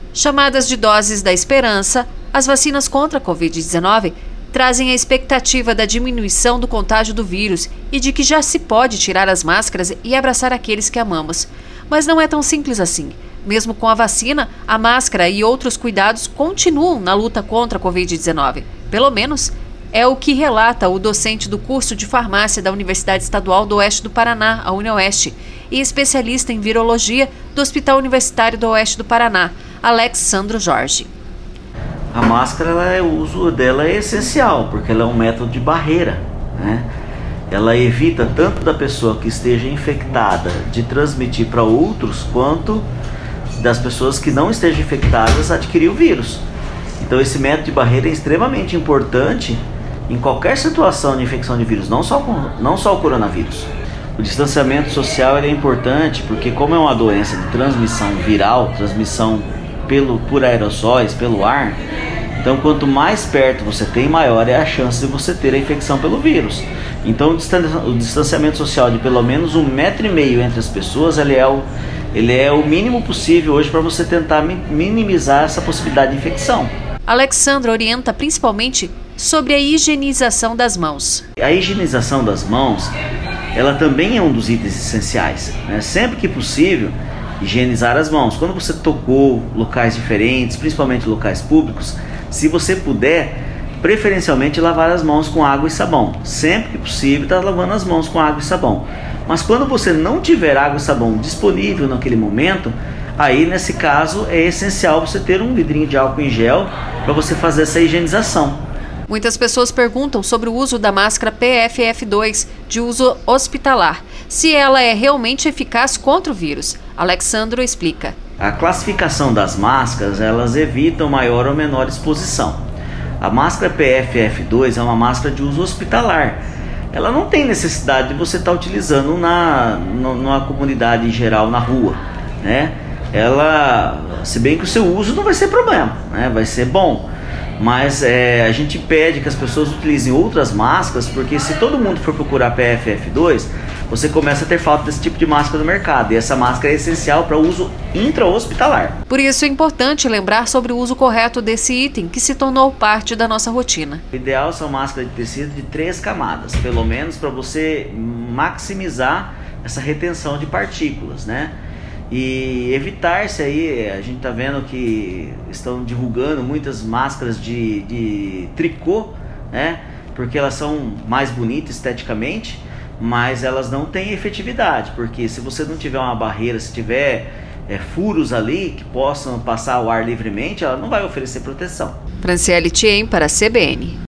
Chamadas de doses da esperança, as vacinas contra a Covid-19 trazem a expectativa da diminuição do contágio do vírus e de que já se pode tirar as máscaras e abraçar aqueles que amamos. Mas não é tão simples assim. Mesmo com a vacina, a máscara e outros cuidados continuam na luta contra a Covid-19. Pelo menos é o que relata o docente do curso de farmácia da Universidade Estadual do Oeste do Paraná, a UniOeste, e especialista em virologia do Hospital Universitário do Oeste do Paraná, Alexsandro Jorge. A máscara, o uso dela é essencial, porque ela é um método de barreira, né? Ela evita tanto da pessoa que esteja infectada de transmitir para outros, quanto das pessoas que não estejam infectadas adquirir o vírus. Então esse método de barreira é extremamente importante em qualquer situação de infecção de vírus, não só o coronavírus. O distanciamento social é importante porque, como é uma doença de transmissão viral, transmissão por aerossóis, pelo ar, então quanto mais perto você tem, maior é a chance de você ter a infecção pelo vírus. Então o distanciamento social de pelo menos 1,5 metro entre as pessoas, ele é o mínimo possível hoje para você tentar minimizar essa possibilidade de infecção. Alexsandro orienta principalmente sobre a higienização das mãos. A higienização das mãos, ela também é um dos itens essenciais, né? Sempre que possível, higienizar as mãos. Quando você tocou locais diferentes, principalmente locais públicos, se você puder, preferencialmente lavar as mãos com água e sabão. Sempre que possível, está lavando as mãos com água e sabão. Mas quando você não tiver água e sabão disponível naquele momento, aí nesse caso é essencial você ter um vidrinho de álcool em gel para você fazer essa higienização. Muitas pessoas perguntam sobre o uso da máscara PFF2 de uso hospitalar, se ela é realmente eficaz contra o vírus. Alexsandro explica. A classificação das máscaras, elas evitam maior ou menor exposição. A máscara PFF2 é uma máscara de uso hospitalar. Ela não tem necessidade de você estar utilizando numa comunidade em geral, na rua, né? Ela, se bem que o seu uso não vai ser problema, né? Vai ser bom. Mas a gente pede que as pessoas utilizem outras máscaras, porque se todo mundo for procurar PFF2, você começa a ter falta desse tipo de máscara no mercado. E essa máscara é essencial para uso intra-hospitalar. Por isso é importante lembrar sobre o uso correto desse item, que se tornou parte da nossa rotina. O ideal são máscaras de tecido de 3 camadas, pelo menos para você maximizar essa retenção de partículas, né? E evitar-se aí, a gente está vendo que estão divulgando muitas máscaras de tricô, né? Porque elas são mais bonitas esteticamente, mas elas não têm efetividade, porque se você não tiver uma barreira, se tiver furos ali que possam passar o ar livremente, ela não vai oferecer proteção. Franciele Thiem para a CBN.